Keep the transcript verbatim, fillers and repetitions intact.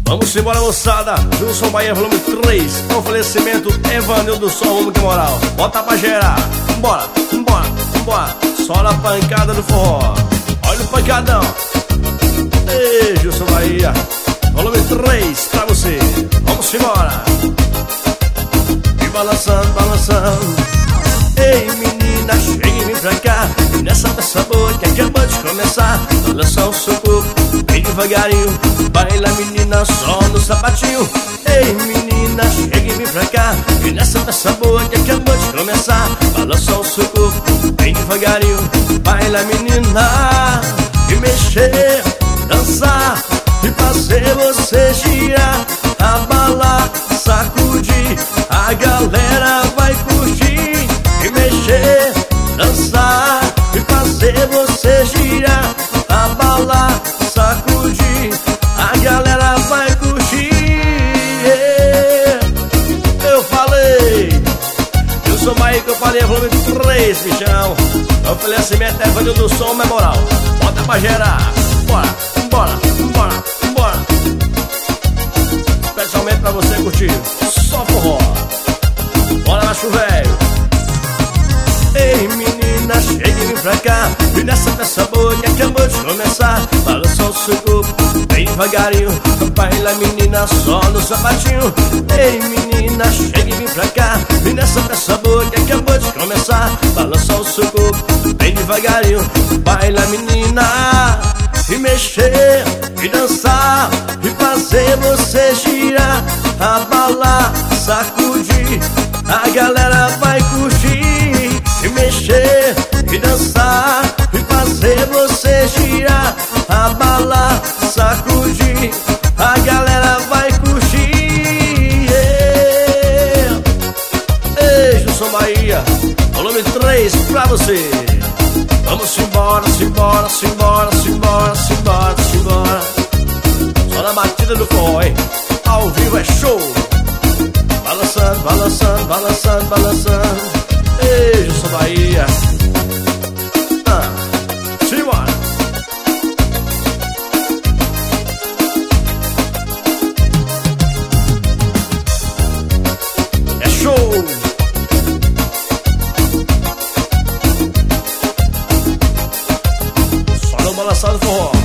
Vamos embora, moçada. Gilson Bahia, volume três. Oferecimento Evanildo do Sol, homem que moral. Bota pra gerar. Bora, bora, bora. Só na pancada do forró. Olha o pancadão. Ei, Gilson Bahia, volume três pra você. Vamos embora. E balançando, balançando. Ei, menina, chega e vem pra cá. E nessa peça boa que acabou de começar, balança o seu corpo bem devagarinho. Baila, menina, só no sapatinho. Ei, menina, chega e vem pra cá. E nessa peça boa que acabou de começar, balança o seu corpo bem devagarinho. Baila, menina, e mexer, dançar e fazer você girar, abalar, sacudir. A galera vai curtir e mexer, dançar e fazer você girar, abalar, sacudir. A galera vai curtir. Eu falei, eu sou Bahia que eu falei, volume três, bichão. Oferecimento é Evanildo do Som, memoral. Bota pra gerar. Bora, bora, bora, bora. Especialmente pra você curtir só forró. Bora, macho velho. Ei, menina, chega e vem pra cá. E nessa peça boa que acabou de começar, balança o seu corpo bem devagarinho. Baila, menina, só no sapatinho. Ei, menina, chega e vem pra cá. E nessa peça boa que acabou de começar, balança o seu corpo bem devagarinho. Baila, menina, e mexer, e dançar, e fazer você girar, abalar, sacudir. A galera vai curtir. E mexer, e dançar, e fazer você girar, abalar, sacudir. A galera vai curtir. Yeah. Ei, Gilson Bahia, volume três pra você. Vamos embora, simbora, simbora, simbora, simbora, simbora. Só na batida do forró, hein? Ao vivo é show. Balançando, balançando, balançando, balançando. Ei, Gilson Bahia. Ah, simbora. É show. Só no balançado forró.